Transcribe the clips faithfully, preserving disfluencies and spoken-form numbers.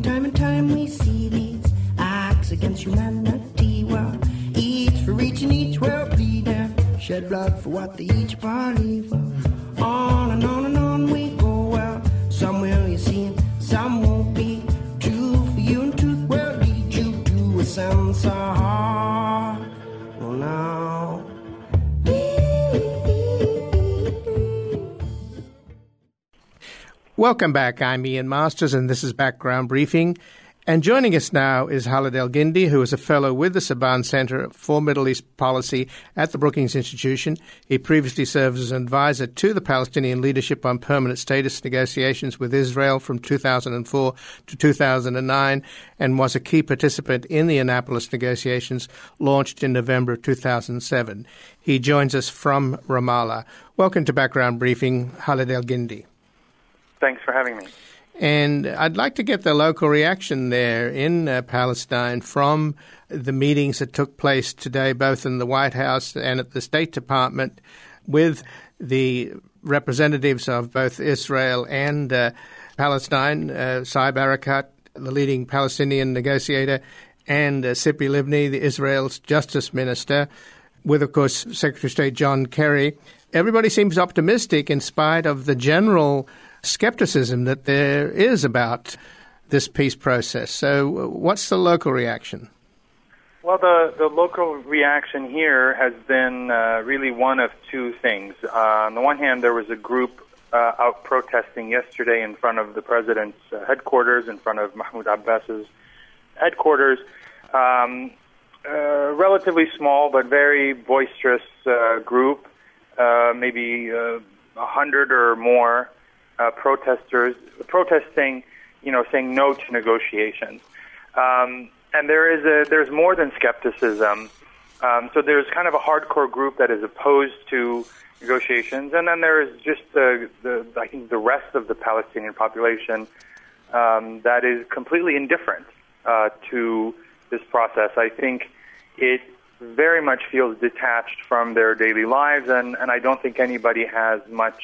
time and time we see these acts against humanity. Well, each for each and each will bleed and shed blood for what they each believe. On and on and on we go. Well, some will you see and some won't be true for you, and truth will lead you to a sense of heart. Oh, now. Welcome back. I'm Ian Masters, and this is Background Briefing. And joining us now is Khalid Elgindy, who is a fellow with the Saban Center for Middle East Policy at the Brookings Institution. He previously served as an advisor to the Palestinian leadership on permanent status negotiations with Israel from two thousand four to two thousand nine and was a key participant in the Annapolis negotiations launched in November of two thousand seven. He joins us from Ramallah. Welcome to Background Briefing, Khalid Elgindy. Thanks for having me. And I'd like to get the local reaction there in uh, Palestine from the meetings that took place today, both in the White House and at the State Department, with the representatives of both Israel and uh, Palestine, uh, Saeb Erekat, the leading Palestinian negotiator, and uh, Tzipi Livni, the Israel's justice minister, with, of course, Secretary of State John Kerry. Everybody seems optimistic in spite of the general skepticism that there is about this peace process. So what's the local reaction? Well, the, the local reaction here has been uh, really one of two things. Uh, on the one hand, there was a group uh, out protesting yesterday in front of the president's uh, headquarters, in front of Mahmoud Abbas's headquarters. Um, a relatively small but very boisterous uh, group, uh, maybe uh, a hundred or more Uh, protesters protesting, you know, saying no to negotiations, um, and there is a there's more than skepticism. Um, so there's kind of a hardcore group that is opposed to negotiations, and then there is just the, the I think the rest of the Palestinian population um, that is completely indifferent uh, to this process. I think it very much feels detached from their daily lives, and, and I don't think anybody has much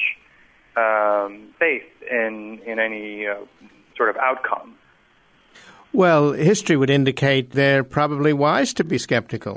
Um, faith in in any uh, sort of outcome. Well, history would indicate they're probably wise to be skeptical.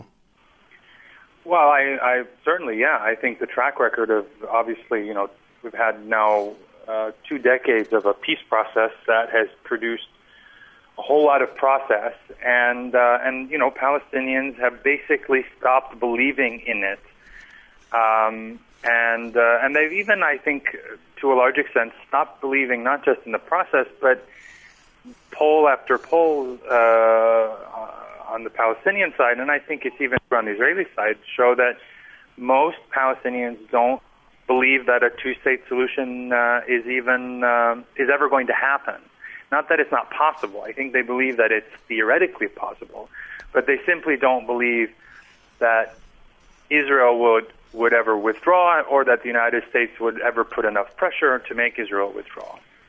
Well, I, I certainly, yeah. I think the track record of, obviously, you know, we've had now uh, two decades of a peace process that has produced a whole lot of process, and uh, and you know, Palestinians have basically stopped believing in it. Um, And uh, and they've even, I think, to a large extent, stopped believing not just in the process, but poll after poll uh, on the Palestinian side, and I think it's even on the Israeli side, show that most Palestinians don't believe that a two-state solution uh, is even uh, is ever going to happen. Not that it's not possible. I think they believe that it's theoretically possible, but they simply don't believe that Israel would would ever withdraw, or that the United States would ever put enough pressure to make Israel withdraw.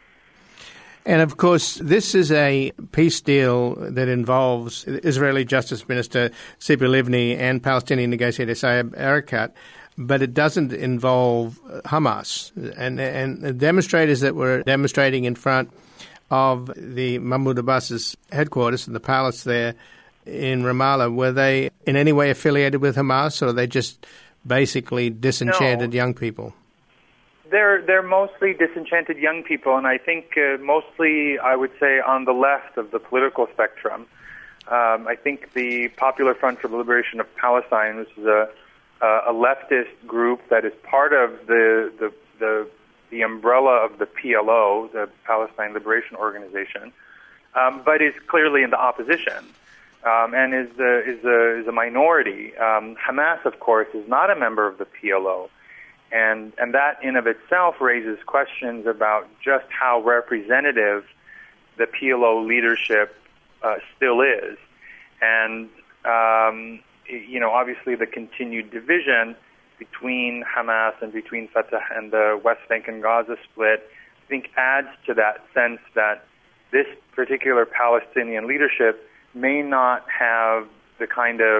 And of course, this is a peace deal that involves Israeli Justice Minister Tzipi Livni and Palestinian negotiator Saeb Erekat, but it doesn't involve Hamas. And, and the demonstrators that were demonstrating in front of the Mahmoud Abbas's headquarters in the palace there in Ramallah, were they in any way affiliated with Hamas, or are they just basically disenchanted no. young people? They're they're mostly disenchanted young people, and I think uh, mostly, I would say, on the left of the political spectrum. Um, I think the Popular Front for the Liberation of Palestine, which is a a leftist group that is part of the the the, the umbrella of the P L O, the Palestine Liberation Organization, um, but is clearly in the opposition. Um, and is a, is a, is a minority. Um, Hamas, of course, is not a member of the P L O, and and that in of itself raises questions about just how representative the P L O leadership uh, still is, and um, you know, obviously the continued division between Hamas and between Fatah and the West Bank and Gaza split, I think, adds to that sense that this particular Palestinian leadership may not have the kind of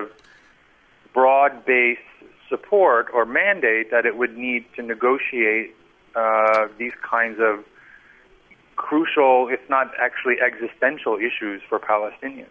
broad-based support or mandate that it would need to negotiate uh, these kinds of crucial, if not actually existential issues for Palestinians.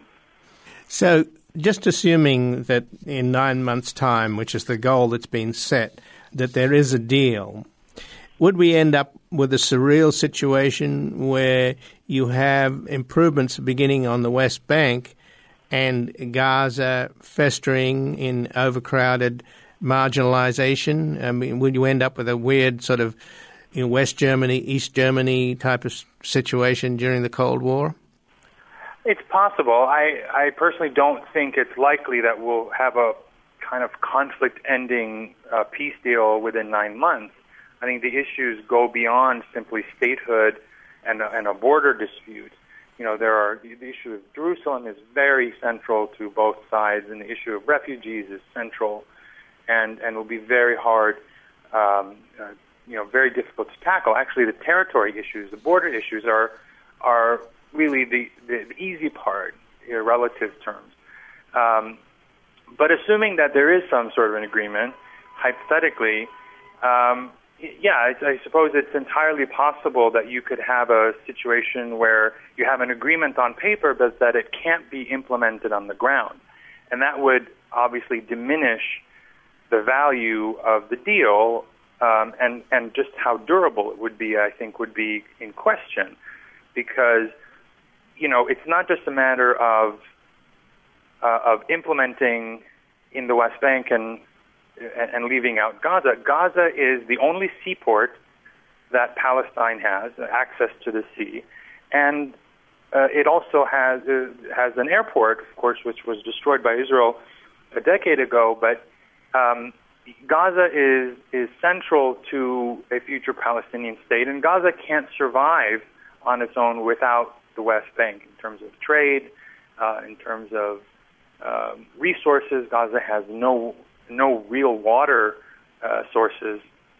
So just assuming that in nine months' time, which is the goal that's been set, that there is a deal, would we end up with a surreal situation where you have improvements beginning on the West Bank and Gaza festering in overcrowded marginalization? I mean, would you end up with a weird sort of, you know, West Germany, East Germany type of situation during the Cold War? It's possible. I, I personally don't think it's likely that we'll have a kind of conflict-ending uh, peace deal within nine months. I think the issues go beyond simply statehood and a, and a border dispute. You know, there are the issue of Jerusalem is very central to both sides, and the issue of refugees is central, and and will be very hard, um, uh, you know, very difficult to tackle. Actually, the territory issues, the border issues, are are really the, the, the easy part in relative terms. Um, but assuming that there is some sort of an agreement, hypothetically, um, yeah, I, I suppose it's entirely possible that you could have a situation where you have an agreement on paper, but that it can't be implemented on the ground. And that would obviously diminish the value of the deal, um, and, and just how durable it would be, I think, would be in question. Because, you know, it's not just a matter of uh, of implementing in the West Bank and and leaving out Gaza. Gaza is the only seaport that Palestine has, access to the sea, and uh, it also has uh, has an airport, of course, which was destroyed by Israel a decade ago. But um, Gaza is is central to a future Palestinian state, and Gaza can't survive on its own without the West Bank in terms of trade, uh, in terms of um, resources. Gaza has no no real water uh, sources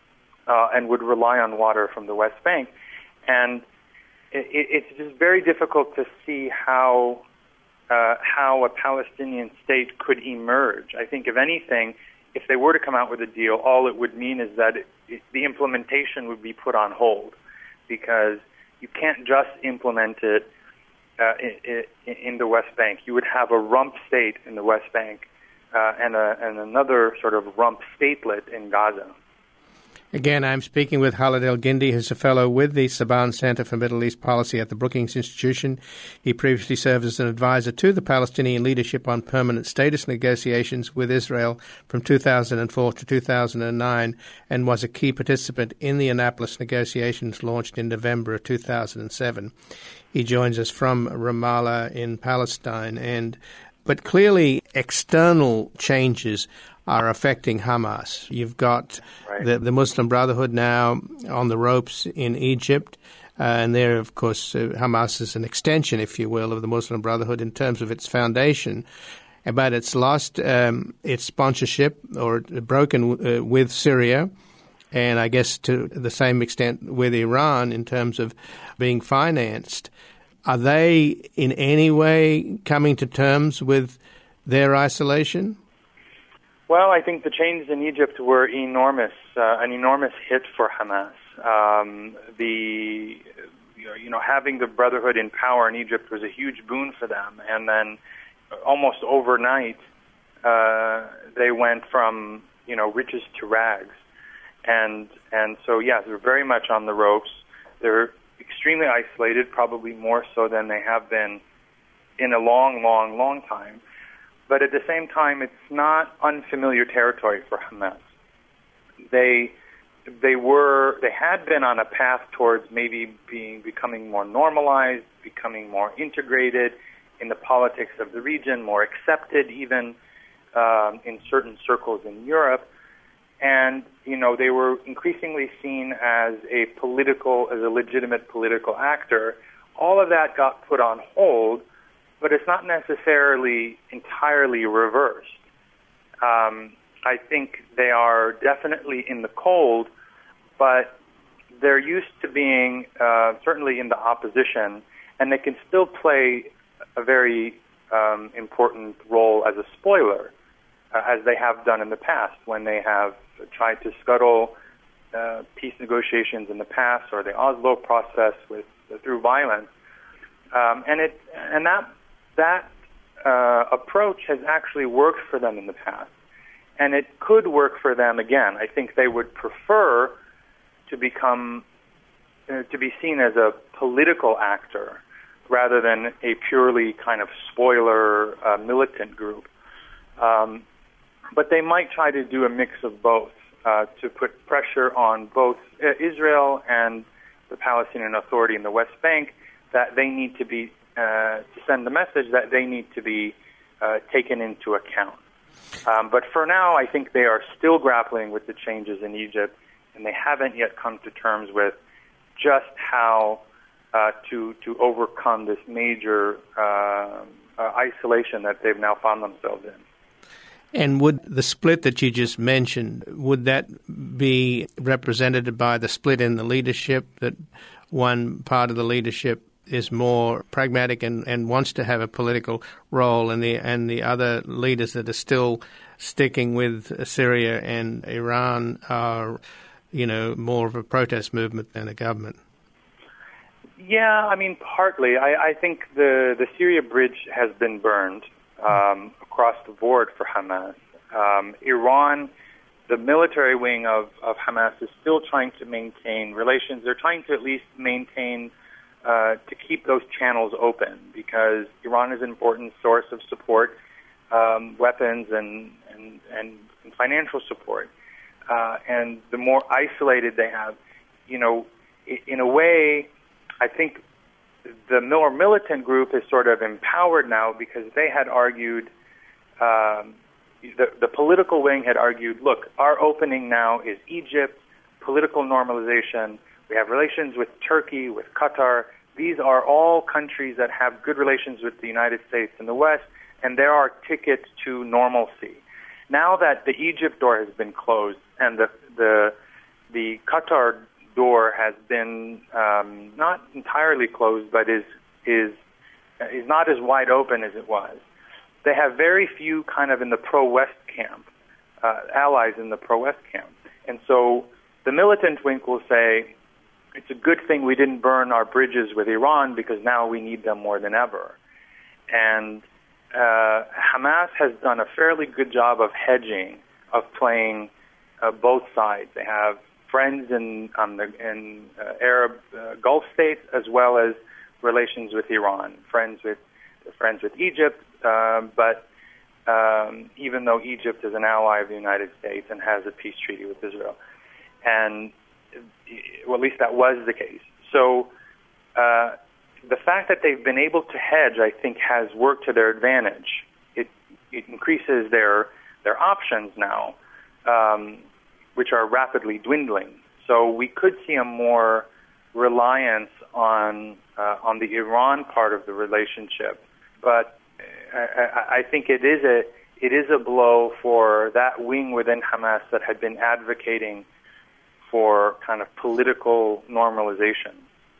uh, and would rely on water from the West Bank. And it, it's just very difficult to see how uh, how a Palestinian state could emerge. I think, if anything, if they were to come out with a deal, all it would mean is that it, it, the implementation would be put on hold, because you can't just implement it uh, in, in the West Bank. You would have a rump state in the West Bank uh, and, a, and another sort of rump statelet in Gaza. Again, I'm speaking with Khaled El-Guindi, who's a fellow with the Saban Center for Middle East Policy at the Brookings Institution. He previously served as an advisor to the Palestinian leadership on permanent status negotiations with Israel from two thousand four to two thousand nine, and was a key participant in the Annapolis negotiations launched in November of two thousand seven. He joins us from Ramallah in Palestine. And but clearly external changes are affecting Hamas. You've got right. the, the Muslim Brotherhood now on the ropes in Egypt, uh, and there, of course, uh, Hamas is an extension, if you will, of the Muslim Brotherhood in terms of its foundation, but it's lost um, its sponsorship or broken uh, with Syria, and I guess to the same extent with Iran in terms of being financed. Are they in any way coming to terms with their isolation? Well, I think the changes in Egypt were enormous, uh, an enormous hit for Hamas. Um, the, you know, having the Brotherhood in power in Egypt was a huge boon for them. And then almost overnight, uh, they went from, you know, riches to rags. And, and so, yeah, they're very much on the ropes. They're extremely isolated, probably more so than they have been in a long, long, long time. But at the same time, it's not unfamiliar territory for Hamas. They they were they had been on a path towards maybe being becoming more normalized, becoming more integrated in the politics of the region, more accepted even um, in certain circles in Europe. And you know, they were increasingly seen as a political, as a legitimate political actor. All of that got put on hold. But it's not necessarily entirely reversed. Um, I think they are definitely in the cold, but they're used to being uh, certainly in the opposition, and they can still play a very um, important role as a spoiler, uh, as they have done in the past when they have tried to scuttle uh, peace negotiations in the past, or the Oslo process with through violence, um, and it and that that uh, approach has actually worked for them in the past, and it could work for them again. I think they would prefer to become uh, to be seen as a political actor rather than a purely kind of spoiler uh, militant group. Um, but they might try to do a mix of both uh, to put pressure on both uh, Israel and the Palestinian Authority in the West Bank that they need to be, uh, to send the message that they need to be uh, taken into account. Um, but for now, I think they are still grappling with the changes in Egypt, and they haven't yet come to terms with just how Uh, to to overcome this major uh, uh, isolation that they've now found themselves in. And would the split that you just mentioned, would that be represented by the split in the leadership, that one part of the leadership is more pragmatic and, and wants to have a political role, and the and the other leaders that are still sticking with Syria and Iran are, you know, more of a protest movement than a government? Yeah, I mean, partly. I, I think the, the Syria bridge has been burned um, across the board for Hamas. Um, Iran, the military wing of, of Hamas, is still trying to maintain relations. They're trying to at least maintain, uh, to keep those channels open, because Iran is an important source of support, um, weapons and, and, and financial support. Uh, and the more isolated they have, you know, in a way, I think the more militant group is sort of empowered now, because they had argued, um, the, the political wing had argued, look, our opening now is Egypt, political normalization. We have relations with Turkey, with Qatar. These are all countries that have good relations with the United States and the West, and there are tickets to normalcy. Now that the Egypt door has been closed and the the, the Qatar door has been um, not entirely closed, but is is is not as wide open as it was. They have very few kind of in the pro-West camp, uh, allies in the pro-West camp. And so the militant wing will say, it's a good thing we didn't burn our bridges with Iran, because now we need them more than ever. And uh, Hamas has done a fairly good job of hedging, of playing uh, both sides. They have friends in, um, the, in uh, Arab uh, Gulf states, as well as relations with Iran, friends with friends with Egypt, uh, but um, even though Egypt is an ally of the United States and has a peace treaty with Israel, and well, at least that was the case. So uh, the fact that they've been able to hedge, I think, has worked to their advantage. It, it increases their their options now, Um, which are rapidly dwindling. So we could see a more reliance on uh, on the Iran part of the relationship. But I, I think it is a it is a blow for that wing within Hamas that had been advocating for kind of political normalization.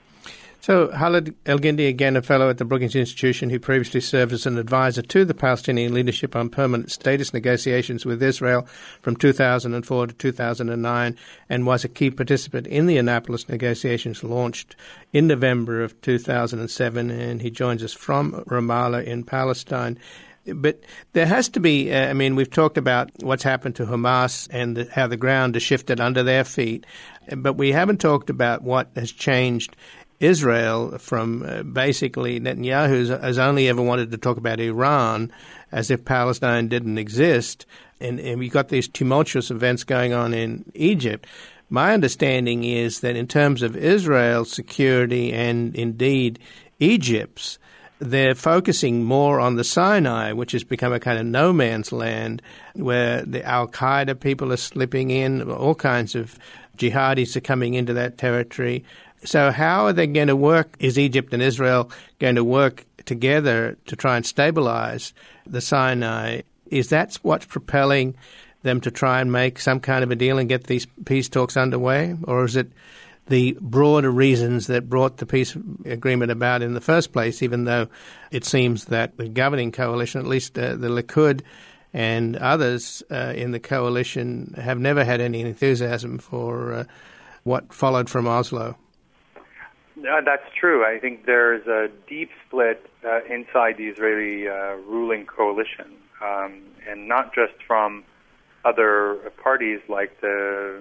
So Khalid Elgindy, again a fellow at the Brookings Institution, who previously served as an advisor to the Palestinian leadership on permanent status negotiations with Israel from two thousand four to two thousand nine, and was a key participant in the Annapolis negotiations launched in November of two thousand seven, and he joins us from Ramallah in Palestine. But there has to be, uh, I mean, we've talked about what's happened to Hamas and the, how the ground has shifted under their feet, but we haven't talked about what has changed Israel from uh, basically Netanyahu has only ever wanted to talk about Iran as if Palestine didn't exist. And, and we've got these tumultuous events going on in Egypt. My understanding is that in terms of Israel's security and indeed Egypt's, they're focusing more on the Sinai, which has become a kind of no man's land where the Al-Qaeda people are slipping in, all kinds of jihadis are coming into that territory. So how are they going to work? Is Egypt and Israel going to work together to try and stabilize the Sinai? Is that what's propelling them to try and make some kind of a deal and get these peace talks underway? Or is it the broader reasons that brought the peace agreement about in the first place, even though it seems that the governing coalition, at least uh, the Likud and others uh, in the coalition, have never had any enthusiasm for uh, what followed from Oslo? Uh, that's true. I think there's a deep split uh, inside the Israeli uh, ruling coalition, um, and not just from other parties like the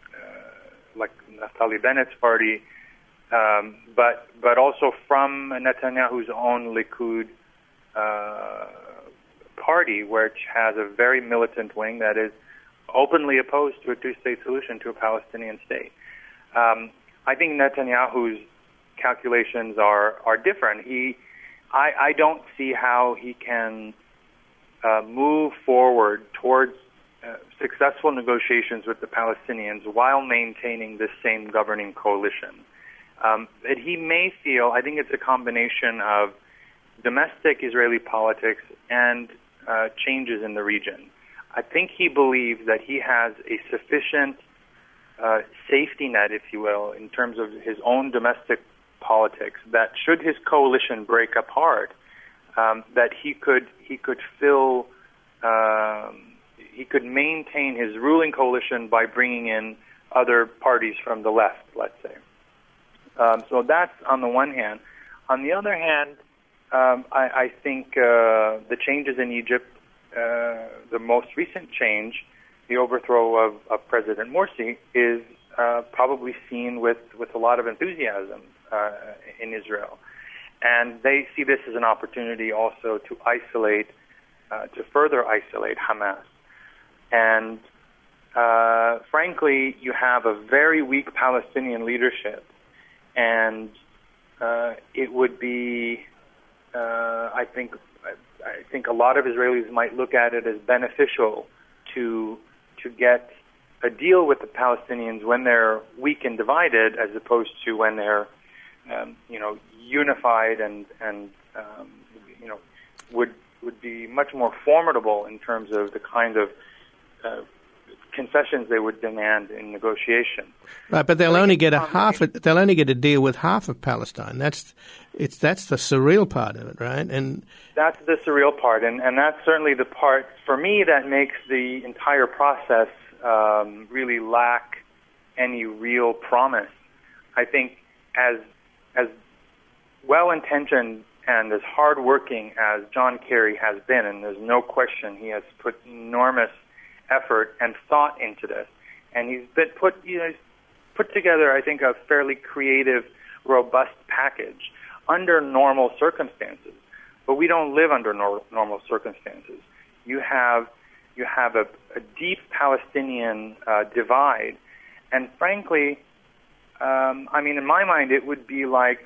uh, like Naftali Bennett's party, um, but but also from Netanyahu's own Likud uh, party, which has a very militant wing that is openly opposed to a two-state solution, to a Palestinian state. Um, I think Netanyahu's calculations are, are different. He, I, I don't see how he can uh, move forward towards uh, successful negotiations with the Palestinians while maintaining this same governing coalition. Um, that he may feel, I think it's a combination of domestic Israeli politics and uh, changes in the region. I think he believes that he has a sufficient uh, safety net, if you will, in terms of his own domestic politics, that should his coalition break apart, um, that he could he could fill, um, he could maintain his ruling coalition by bringing in other parties from the left, let's say. Um, so that's on the one hand. On the other hand, um, I, I think uh, the changes in Egypt, uh, the most recent change, the overthrow of, of President Morsi, is uh, probably seen with, with a lot of enthusiasm uh, in Israel. And they see this as an opportunity also to isolate, uh, to further isolate Hamas. And uh, frankly, you have a very weak Palestinian leadership. And uh, it would be, uh, I think, I think a lot of Israelis might look at it as beneficial to to get a deal with the Palestinians when they're weak and divided, as opposed to when they're, um, you know, unified and and um, you know would would be much more formidable in terms of the kind of uh, concessions they would demand in negotiation. Right, but they'll only get a half. They'll only get a deal with half of Palestine. That's it's that's the surreal part of it, right? And that's the surreal part, and and that's certainly the part for me that makes the entire process um, really lack any real promise. I think as as well-intentioned and as hard-working as John Kerry has been, and there's no question he has put enormous effort and thought into this, and he's been put, you know, he's put together, I think, a fairly creative, robust package under normal circumstances. But we don't live under nor- normal circumstances. You have you have a, a deep Palestinian uh, divide, and frankly, um, I mean, in my mind, it would be like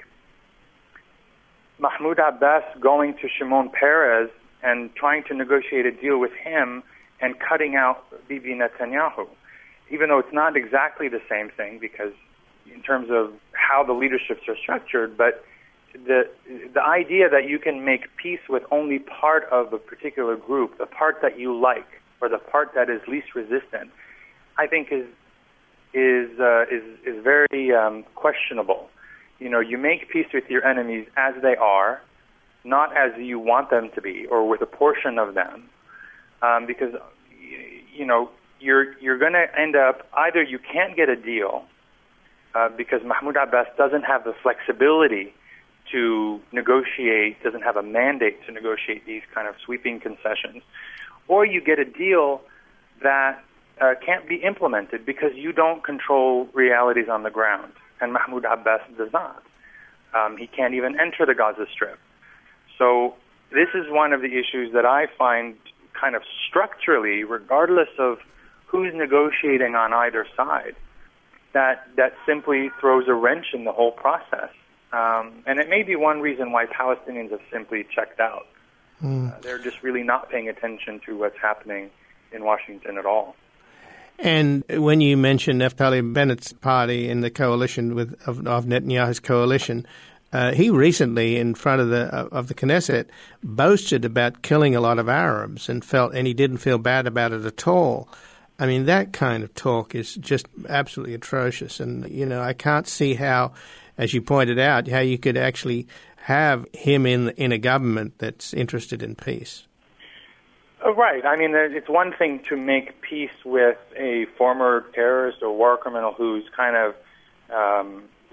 Mahmoud Abbas going to Shimon Peres and trying to negotiate a deal with him and cutting out Bibi Netanyahu, even though it's not exactly the same thing, because in terms of how the leaderships are structured, but the the idea that you can make peace with only part of a particular group, the part that you like, or the part that is least resistant, I think is is uh, is is very um, questionable. You know, you make peace with your enemies as they are, not as you want them to be, or with a portion of them. Um, because, you know, you're you're going to end up, either you can't get a deal uh, because Mahmoud Abbas doesn't have the flexibility to negotiate, doesn't have a mandate to negotiate these kind of sweeping concessions, or you get a deal that uh, can't be implemented because you don't control realities on the ground, and Mahmoud Abbas does not. Um, he can't even enter the Gaza Strip. So this is one of the issues that I find kind of structurally, regardless of who's negotiating on either side, that that simply throws a wrench in the whole process. Um, and it may be one reason why Palestinians have simply checked out. Mm. Uh, they're just really not paying attention to what's happening in Washington at all. And when you mention Naftali Bennett's party in the coalition with of, of Netanyahu's coalition, Uh, he recently, in front of the of the Knesset, boasted about killing a lot of Arabs and felt, and he didn't feel bad about it at all. I mean, that kind of talk is just absolutely atrocious. And you know, I can't see how, as you pointed out, how you could actually have him in in a government that's interested in peace. Oh, right. I mean, it's one thing to make peace with a former terrorist or war criminal who's kind of um,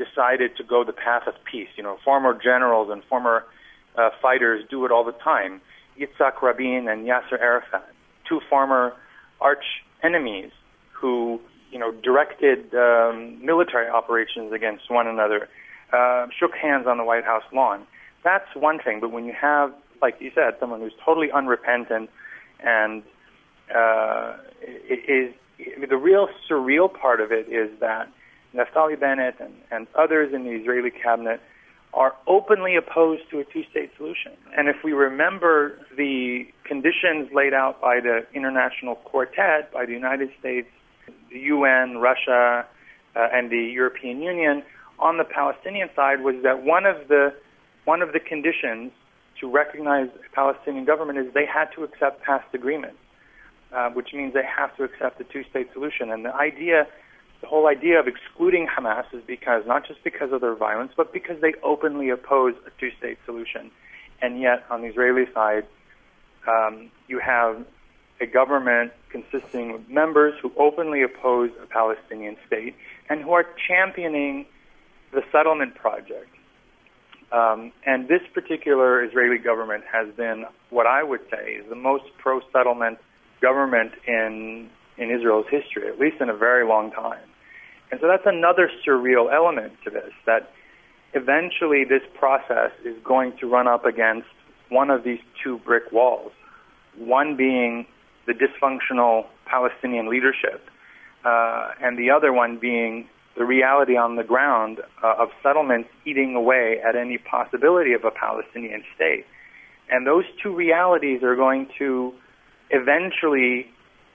decided to go the path of peace. You know, former generals and former uh, fighters do it all the time. Yitzhak Rabin and Yasser Arafat, two former arch enemies who, you know, directed um, military operations against one another, uh, shook hands on the White House lawn. That's one thing. But when you have, like you said, someone who's totally unrepentant and uh, is, is the real surreal part of it is that Naftali Bennett and, and others in the Israeli cabinet are openly opposed to a two-state solution. And if we remember the conditions laid out by the International Quartet, by the United States, the U N, Russia, uh, and the European Union, on the Palestinian side was that one of the one of the conditions to recognize a Palestinian government is they had to accept past agreements, uh, which means they have to accept a two-state solution. And the idea The whole idea of excluding Hamas is because, not just because of their violence, but because they openly oppose a two-state solution. And yet, on the Israeli side, um, you have a government consisting of members who openly oppose a Palestinian state and who are championing the settlement project. Um, and this particular Israeli government has been, what I would say, is the most pro-settlement government in in Israel's history, at least in a very long time. And so that's another surreal element to this, that eventually this process is going to run up against one of these two brick walls, one being the dysfunctional Palestinian leadership, uh, and the other one being the reality on the ground uh, of settlements eating away at any possibility of a Palestinian state. And those two realities are going to eventually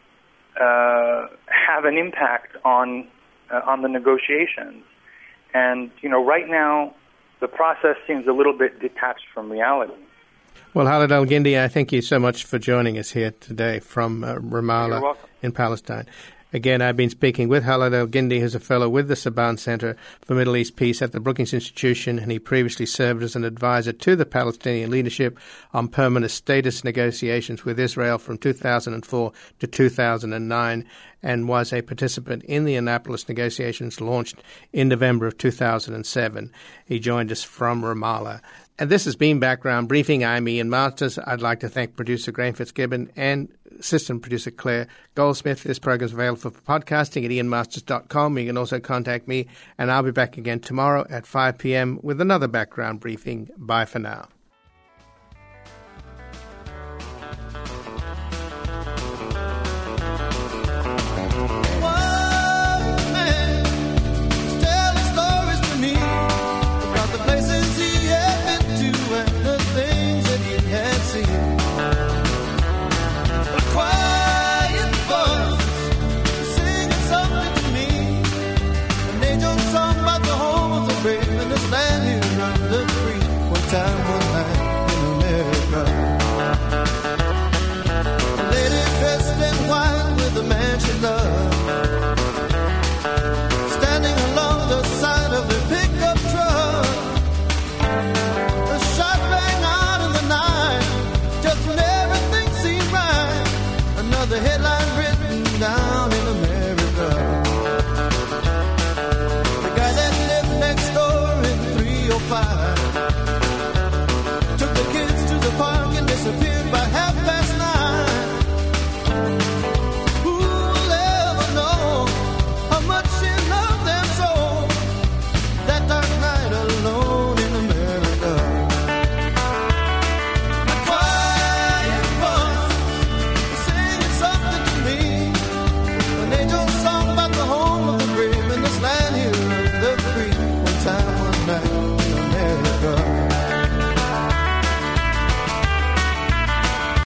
uh, have an impact on uh, on the negotiations. And, you know, right now the process seems a little bit detached from reality. Well, Khalid Al-Gindi, I thank you so much for joining us here today from uh, Ramallah in Palestine. Again, I've been speaking with Khalid Al-Gindi, who's a fellow with the Saban Center for Middle East Peace at the Brookings Institution, and he previously served as an advisor to the Palestinian leadership on permanent status negotiations with Israel from two thousand four to two thousand nine, and was a participant in the Annapolis negotiations launched in November of two thousand seven. He joined us from Ramallah. And this has been Background Briefing. I'm Ian Masters. I'd like to thank producer Graham Fitzgibbon and assistant producer Claire Goldsmith. This program is available for podcasting at ian masters dot com. You can also contact me, and I'll be back again tomorrow at five p.m. with another Background Briefing. Bye for now. Time